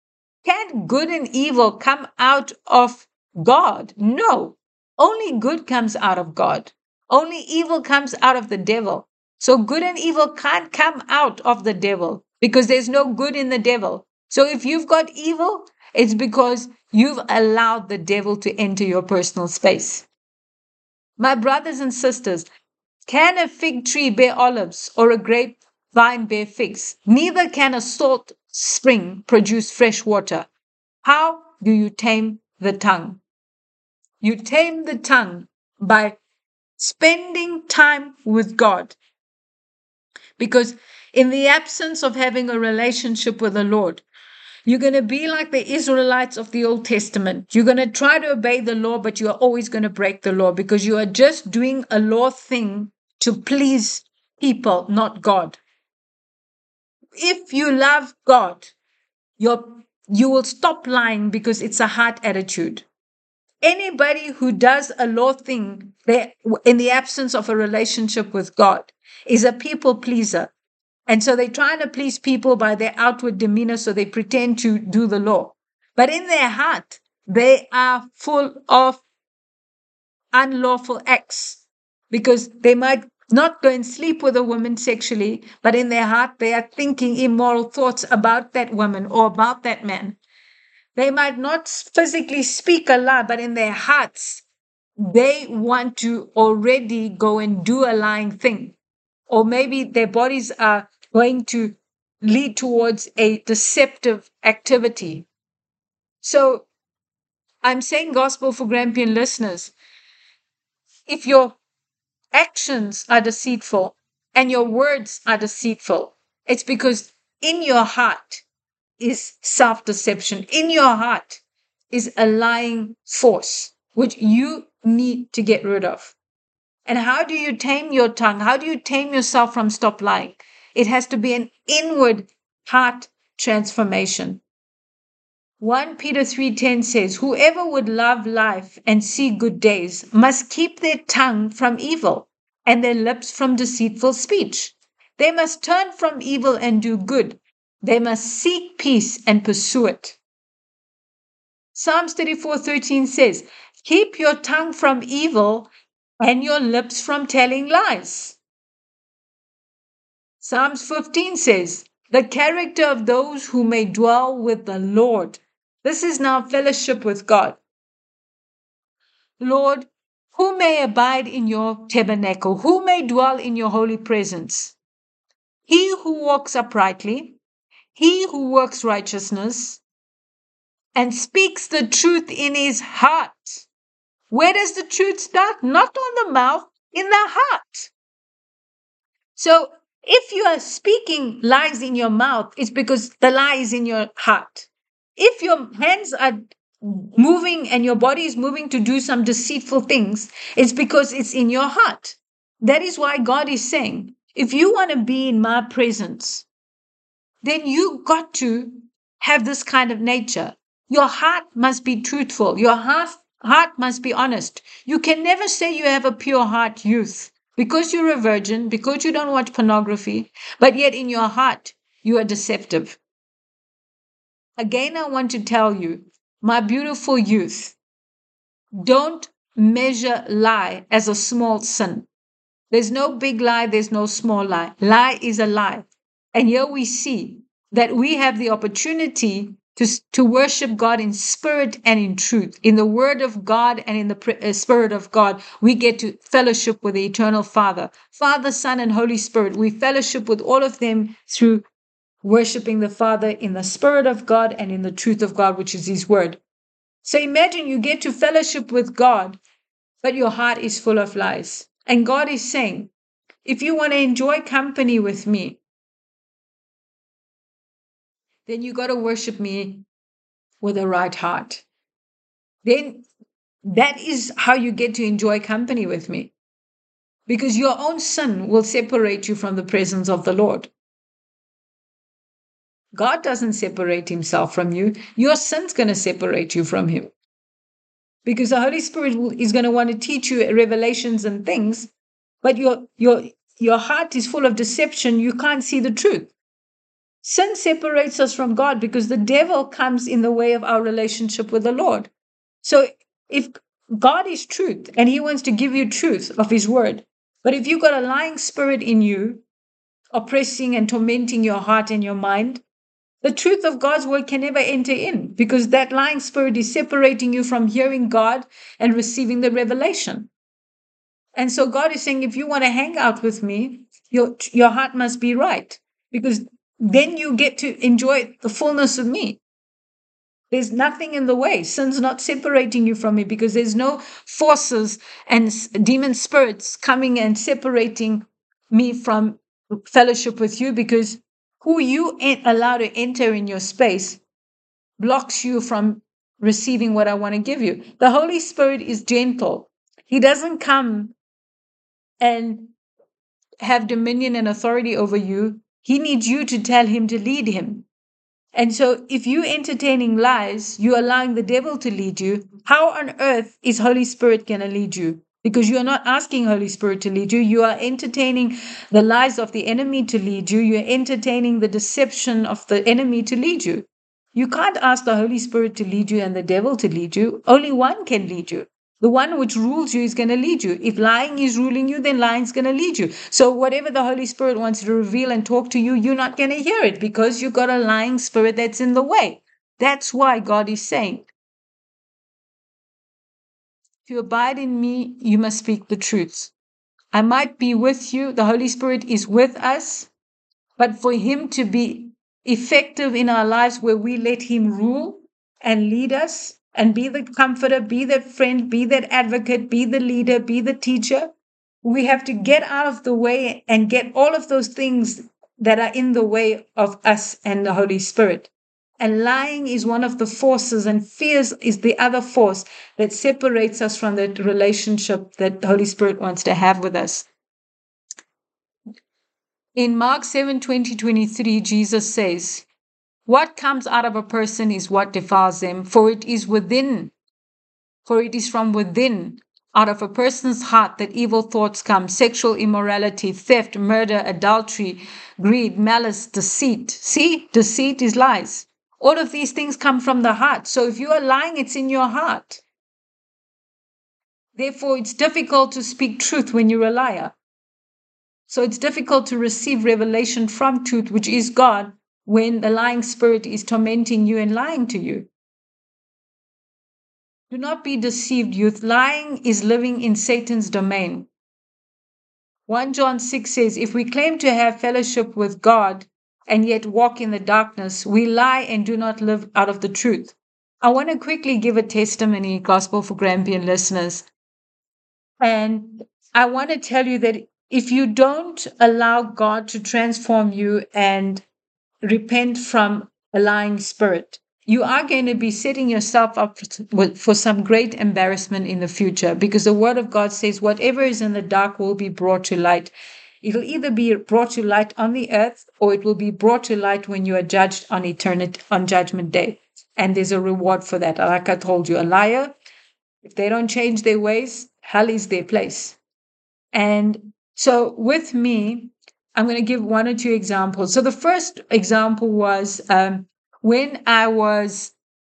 S1: Can good and evil come out of God? No. Only good comes out of God. Only evil comes out of the devil. So good and evil can't come out of the devil because there's no good in the devil. So if you've got evil, it's because you've allowed the devil to enter your personal space. My brothers and sisters, can a fig tree bear olives or a grapevine bear figs? Neither can a salt spring produce fresh water. How do you tame the tongue? You tame the tongue by spending time with God. Because in the absence of having a relationship with the Lord, you're going to be like the Israelites of the Old Testament. You're going to try to obey the law, but you are always going to break the law because you are just doing a law thing to please people, not God. If you love God, you will stop lying because it's a heart attitude. Anybody who does a law thing in the absence of a relationship with God is a people pleaser. And so they're trying to please people by their outward demeanor, so they pretend to do the law. But in their heart, they are full of unlawful acts because they might not go and sleep with a woman sexually, but in their heart, they are thinking immoral thoughts about that woman or about that man. They might not physically speak a lie, but in their hearts, they want to already go and do a lying thing. Or maybe their bodies are going to lead towards a deceptive activity. So I'm saying, gospel for Grampian listeners, if your actions are deceitful and your words are deceitful, it's because in your heart is self-deception. In your heart is a lying force, which you need to get rid of. And how do you tame your tongue? How do you tame yourself from stop lying? It has to be an inward heart transformation. 1 Peter 3:10 says, whoever would love life and see good days must keep their tongue from evil and their lips from deceitful speech. They must turn from evil and do good. They must seek peace and pursue it. Psalms 34:13 says, keep your tongue from evil and your lips from telling lies. Psalms 15 says, the character of those who may dwell with the Lord. This is now fellowship with God. Lord, who may abide in your tabernacle? Who may dwell in your holy presence? He who walks uprightly, he who works righteousness, and speaks the truth in his heart. Where does the truth start? Not on the mouth, in the heart. So if you are speaking lies in your mouth, it's because the lie is in your heart. If your hands are moving and your body is moving to do some deceitful things, it's because it's in your heart. That is why God is saying, if you want to be in my presence, then you got to have this kind of nature. Your heart must be truthful. Your heart must be honest. You can never say you have a pure heart, youth, because you're a virgin, because you don't watch pornography, but yet in your heart, you are deceptive. Again, I want to tell you, my beautiful youth, don't measure lie as a small sin. There's no big lie, there's no small lie. Lie is a lie. And here we see that we have the opportunity to worship God in spirit and in truth. In the word of God and in the spirit of God, we get to fellowship with the eternal Father. Father, Son, and Holy Spirit. We fellowship with all of them through worshiping the Father in the spirit of God and in the truth of God, which is his word. So imagine you get to fellowship with God, but your heart is full of lies. And God is saying, if you want to enjoy company with me, then you got to worship me with a right heart. Then that is how you get to enjoy company with me. Because your own sin will separate you from the presence of the Lord. God doesn't separate himself from you. Your sin's going to separate you from him. Because the Holy Spirit is going to want to teach you revelations and things, but your heart is full of deception. You can't see the truth. Sin separates us from God because the devil comes in the way of our relationship with the Lord. So if God is truth and he wants to give you truth of his word, but if you've got a lying spirit in you, oppressing and tormenting your heart and your mind, the truth of God's word can never enter in because that lying spirit is separating you from hearing God and receiving the revelation. And so God is saying, if you want to hang out with me, your heart must be right because then you get to enjoy the fullness of me. There's nothing in the way. Sin's not separating you from me, because there's no forces and demon spirits coming and separating me from fellowship with you, because who you allow to enter in your space blocks you from receiving what I want to give you. The Holy Spirit is gentle. He doesn't come and have dominion and authority over you. He needs you to tell him to lead him. And so if you're entertaining lies, you're allowing the devil to lead you. How on earth is Holy Spirit going to lead you? Because you are not asking Holy Spirit to lead you. You are entertaining the lies of the enemy to lead you. You're entertaining the deception of the enemy to lead you. You can't ask the Holy Spirit to lead you and the devil to lead you. Only one can lead you. The one which rules you is going to lead you. If lying is ruling you, then lying is going to lead you. So whatever the Holy Spirit wants to reveal and talk to you, you're not going to hear it, because you've got a lying spirit that's in the way. That's why God is saying, if you abide in me, you must speak the truth. I might be with you. The Holy Spirit is with us. But for him to be effective in our lives, where we let him rule and lead us and be the comforter, be that friend, be that advocate, be the leader, be the teacher, we have to get out of the way and get all of those things that are in the way of us and the Holy Spirit. And lying is one of the forces, and fears is the other force that separates us from that relationship that the Holy Spirit wants to have with us. In Mark 7:20-23, Jesus says, what comes out of a person is what defiles them, for it is from within, out of a person's heart, that evil thoughts come: sexual immorality, theft, murder, adultery, greed, malice, deceit. See, deceit is lies. All of these things come from the heart. So if you are lying, it's in your heart. Therefore, it's difficult to speak truth when you're a liar. So it's difficult to receive revelation from truth, which is God, when the lying spirit is tormenting you and lying to you. Do not be deceived, youth. Lying is living in Satan's domain. 1 John 6 says, if we claim to have fellowship with God and yet walk in the darkness, we lie and do not live out of the truth. I want to quickly give a testimony, Gospel for Grampian listeners. And I want to tell you that if you don't allow God to transform you and repent from a lying spirit, you are going to be setting yourself up for some great embarrassment in the future, because the Word of God says whatever is in the dark will be brought to light. It'll either be brought to light on the earth, or it will be brought to light when you are judged on eternity, on Judgment Day. And there's a reward for that. Like I told you, a liar, if they don't change their ways, hell is their place. And so with me, I'm going to give one or two examples. So the first example was when I was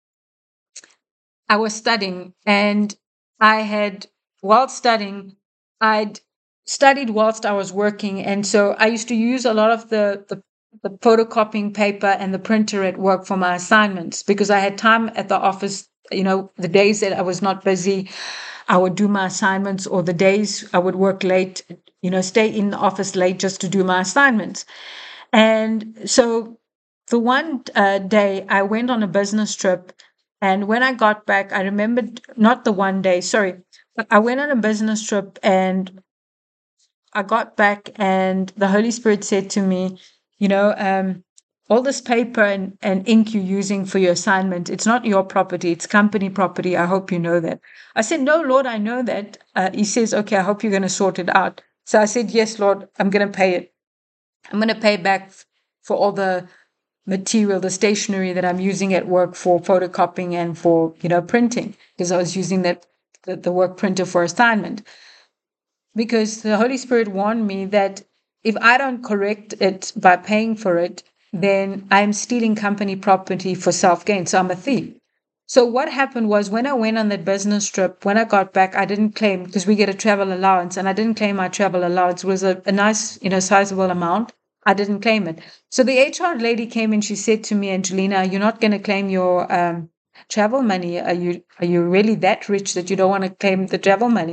S1: studying, and while studying, I'd studied whilst I was working. And so I used to use a lot of the photocopying paper and the printer at work for my assignments, because I had time at the office. The days that I was not busy, I would do my assignments, or the days I would work late, stay in the office late just to do my assignments. And so the one day I went on a business trip, and when I got back, I remembered, not the one day, sorry, but I went on a business trip, and I got back, and the Holy Spirit said to me, all this paper and ink you're using for your assignment, it's not your property, it's company property. I hope you know that. I said, no, Lord, I know that. He says, okay, I hope you're going to sort it out. So I said, yes, Lord, I'm going to pay it. I'm going to pay back for all the material, the stationery that I'm using at work for photocopying and for, printing, because I was using the work printer for assignment. Because the Holy Spirit warned me that if I don't correct it by paying for it, then I'm stealing company property for self-gain. So I'm a thief. So what happened was, when I went on that business trip, when I got back, I didn't claim, because we get a travel allowance, and I didn't claim my travel allowance. It was a nice, sizable amount. I didn't claim it. So the HR lady came and she said to me, Angelina, you're not going to claim your travel money. Are you really that rich that you don't want to claim the travel money?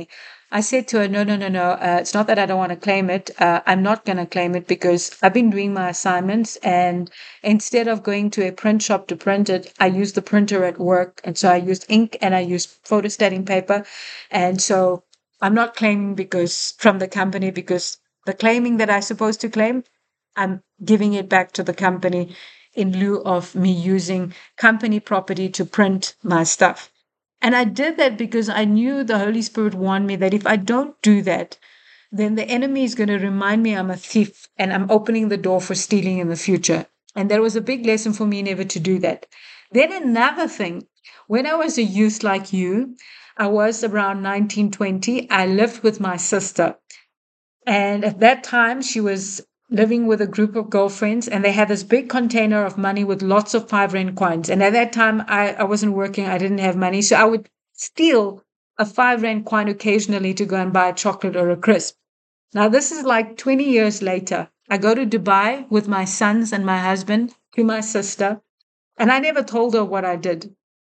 S1: I said to her, no, no, no, no. It's not that I don't want to claim it. I'm not going to claim it because I've been doing my assignments. And instead of going to a print shop to print it, I used the printer at work. And so I used ink and I used photostating paper. And so I'm not claiming because from the company, because the claiming that I'm supposed to claim, I'm giving it back to the company in lieu of me using company property to print my stuff. And I did that because I knew the Holy Spirit warned me that if I don't do that, then the enemy is going to remind me I'm a thief and I'm opening the door for stealing in the future. And that was a big lesson for me never to do that. Then another thing, when I was a youth like you, I was around 1920, I lived with my sister. And at that time, she was living with a group of girlfriends, and they had this big container of money with lots of 5 Rand coins. And at that time, I wasn't working, I didn't have money. So I would steal a 5 Rand coin occasionally to go and buy a chocolate or a crisp. Now, this is like 20 years later. I go to Dubai with my sons and my husband to my sister, and I never told her what I did.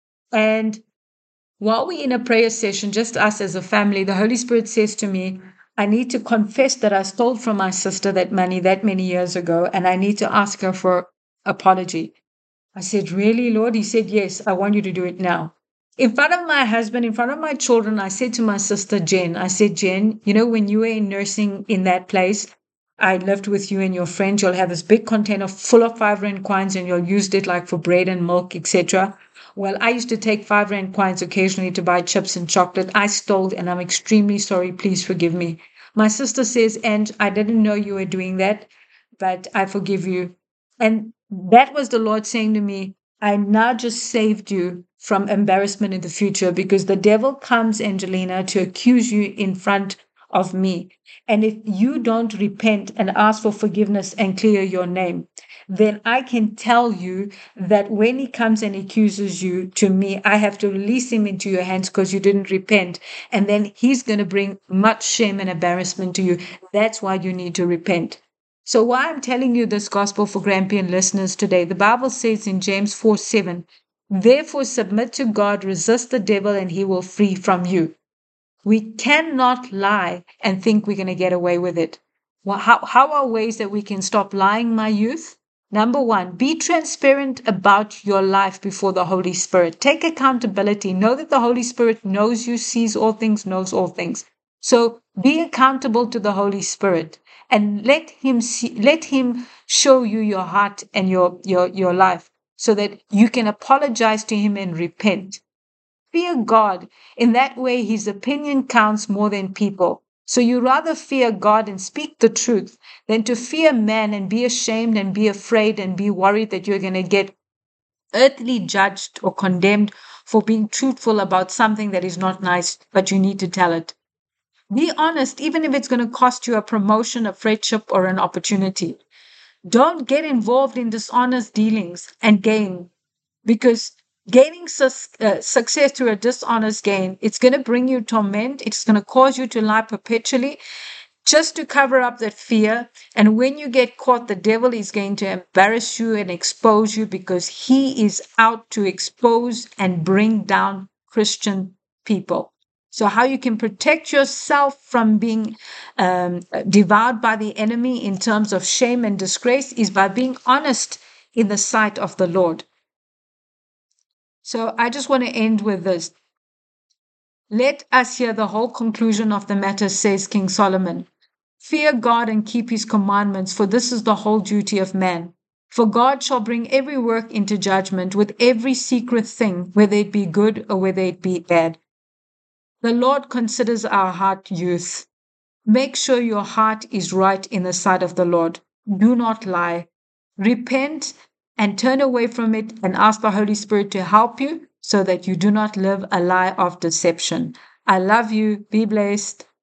S1: And while we're in a prayer session, just us as a family, the Holy Spirit says to me, I need to confess that I stole from my sister that money that many years ago, and I need to ask her for apology. I said, really, Lord? He said, yes, I want you to do it now. In front of my husband, in front of my children, I said to my sister, Jen, I said, Jen, you know, when you were in nursing in that place, I lived with you and your friends. You'll have this big container full of 5 Rand coins and you'll use it like for bread and milk, etc. Well, I used to take 5 Rand coins occasionally to buy chips and chocolate. I stole, and I'm extremely sorry. Please forgive me. My sister says, and I didn't know you were doing that, but I forgive you. And that was the Lord saying to me, I now just saved you from embarrassment in the future because the devil comes, Angelina, to accuse you in front of me. And if you don't repent and ask for forgiveness and clear your name, then I can tell you that when he comes and accuses you to me, I have to release him into your hands because you didn't repent. And then he's going to bring much shame and embarrassment to you. That's why you need to repent. So why I'm telling you this gospel for Grampian listeners today, the Bible says in James 4:7, therefore submit to God, resist the devil, and he will flee from you. We cannot lie and think we're going to get away with it. Well, how are ways that we can stop lying, my youth? Number one, be transparent about your life before the Holy Spirit. Take accountability. Know that the Holy Spirit knows you, sees all things, knows all things. So be accountable to the Holy Spirit and let him show you your heart and your life so that you can apologize to him and repent. Fear God. In that way, his opinion counts more than people. So you rather fear God and speak the truth than to fear man and be ashamed and be afraid and be worried that you're going to get earthly judged or condemned for being truthful about something that is not nice, but you need to tell it. Be honest, even if it's going to cost you a promotion, a friendship, or an opportunity. Don't get involved in dishonest dealings and gain because gaining success through a dishonest gain, it's going to bring you torment. It's going to cause you to lie perpetually just to cover up that fear. And when you get caught, the devil is going to embarrass you and expose you because he is out to expose and bring down Christian people. So how you can protect yourself from being devoured by the enemy in terms of shame and disgrace is by being honest in the sight of the Lord. So I just want to end with this. Let us hear the whole conclusion of the matter, says King Solomon. Fear God and keep his commandments, for this is the whole duty of man. For God shall bring every work into judgment with every secret thing, whether it be good or whether it be bad. The Lord considers our heart, youth. Make sure your heart is right in the sight of the Lord. Do not lie. Repent and turn away from it and ask the Holy Spirit to help you so that you do not live a lie of deception. I love you. Be blessed.